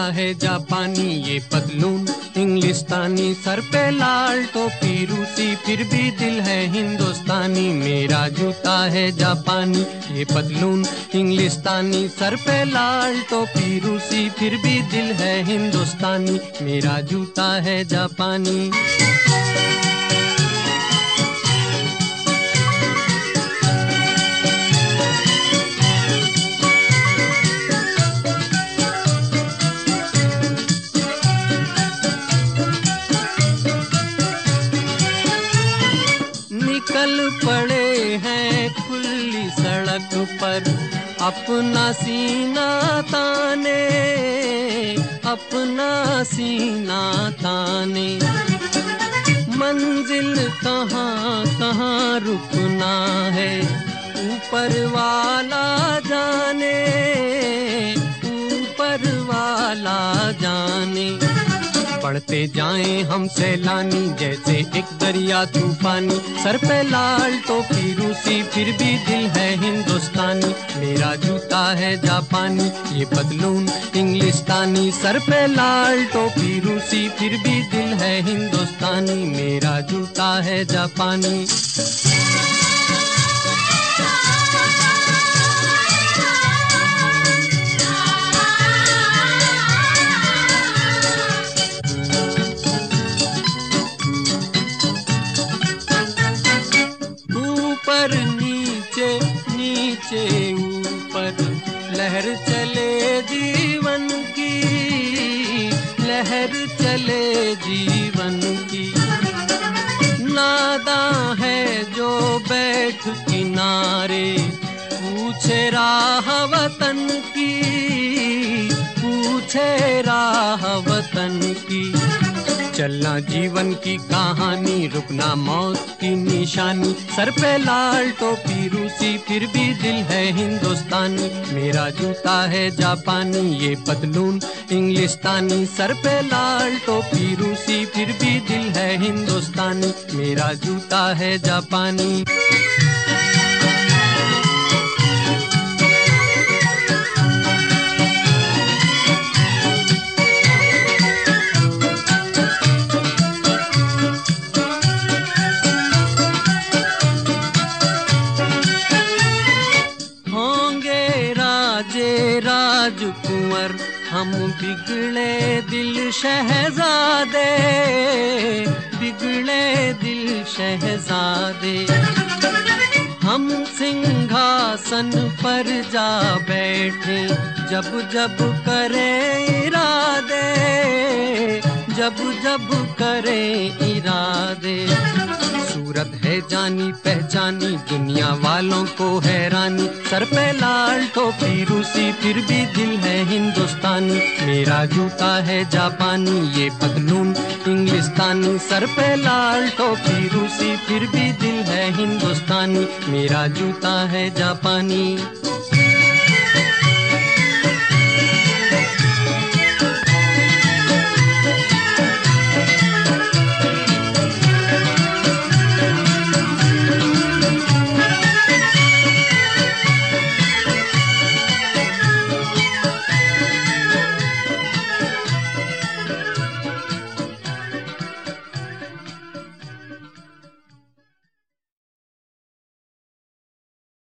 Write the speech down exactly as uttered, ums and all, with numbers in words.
है जापानी, ये पतलून इंग्लिस्तानी, सर पे लाल टोपी रूसी, फिर भी दिल है हिंदुस्तानी। मेरा जूता है जापानी, ये पतलून इंग्लिस्तानी, सर पे लाल टोपी रूसी, फिर भी दिल है हिंदुस्तानी। मेरा जूता है जापानी। निकल पड़े हैं खुली सड़क पर, अपना सीना ताने, अपना सीना ताने। मंजिल कहाँ कहाँ रुकना है, ऊपर वाला जाने, ऊपर वाला जाने। बढ़ते जाएं हम सैलानी, जैसे एक दरिया तूफानी, सर पे लाल टोपी रूसी, फिर भी दिल है हिंदुस्तानी। मेरा जूता है जापानी, ये पतलून इंग्लिस्तानी, सर पे लाल टोपी रूसी, फिर भी दिल है हिंदुस्तानी। मेरा जूता है जापानी। ऊपर नीचे नीचे ऊपर, लहर चले जीवन की, लहर चले जीवन की। नादां है जो बैठ किनारे, पूछे राह वतन की, पूछे राह वतन की। चलना जीवन की कहानी, रुकना मौत की निशानी, सर पे लाल टोपी रूसी, फिर भी दिल है हिंदुस्तानी। मेरा जूता है जापानी, ये पतलून इंग्लिस्तानी, सर पे लाल टोपी रूसी, फिर भी दिल है हिंदुस्तानी। मेरा जूता है जापानी। राजकुंवर हम बिगड़े दिल शहजादे, बिगड़े दिल शहजादे। हम सिंहासन पर जा बैठे, जब जब करें इरादे, जब जब करें इरादे। सूरत है जानी पहचानी, दुनिया वालों को हैरानी, सर पे लाल टोपी रूसी, फिर भी दिल है हिंदुस्तानी। मेरा जूता है जापानी, ये पतलून इंग्लिस्तानी, सर पे लाल टोपी रूसी, फिर भी दिल है हिंदुस्तानी। मेरा जूता है जापानी।